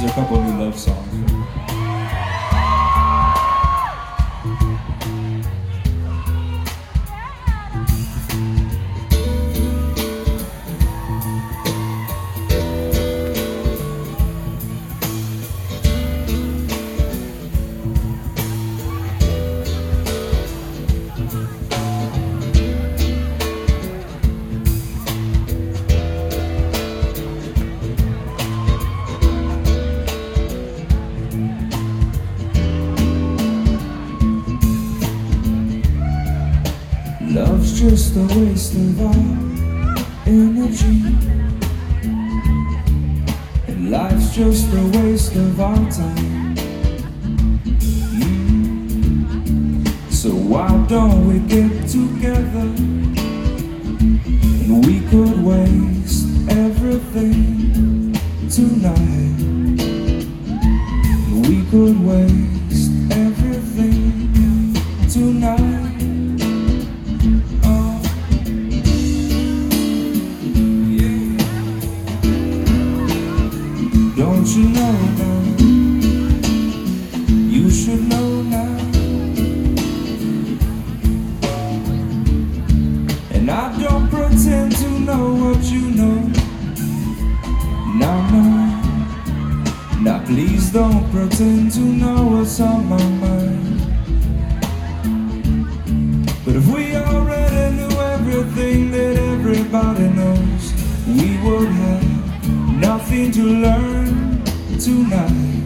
These are a couple new love songs. Love's just a waste of our energy, and life's just a waste of our time. So why don't we get together and we could waste everything tonight. We could waste everything tonight. Don't you know now? You should know now. And I don't pretend to know what you know. Now please don't pretend to know what's on my mind. But if we already knew everything that everybody knows, we would have nothing to learn tonight,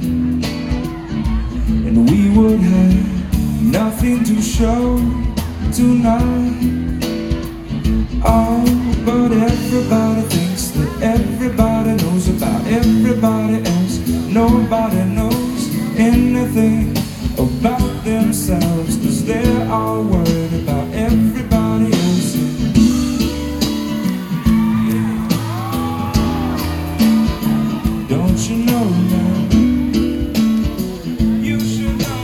and we would have nothing to show tonight. Oh, but everybody thinks that everybody knows about everybody else. Nobody knows anything about themselves, 'cause they're all worried about everybody else. Don't you know now? You should know.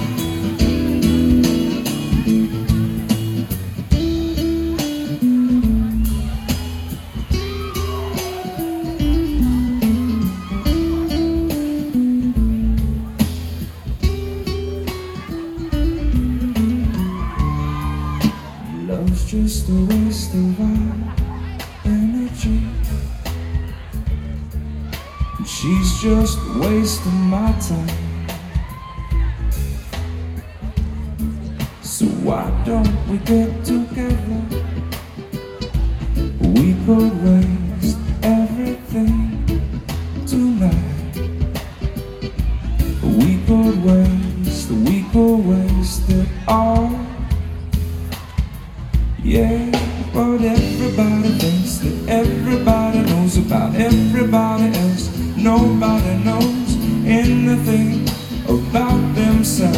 Love's just a waste of our energy. She's just wasting my time. So why don't we get together? We could waste everything tonight. We could waste it all. Yeah, but everybody thinks that everybody knows about everybody else. Nobody knows anything about themselves.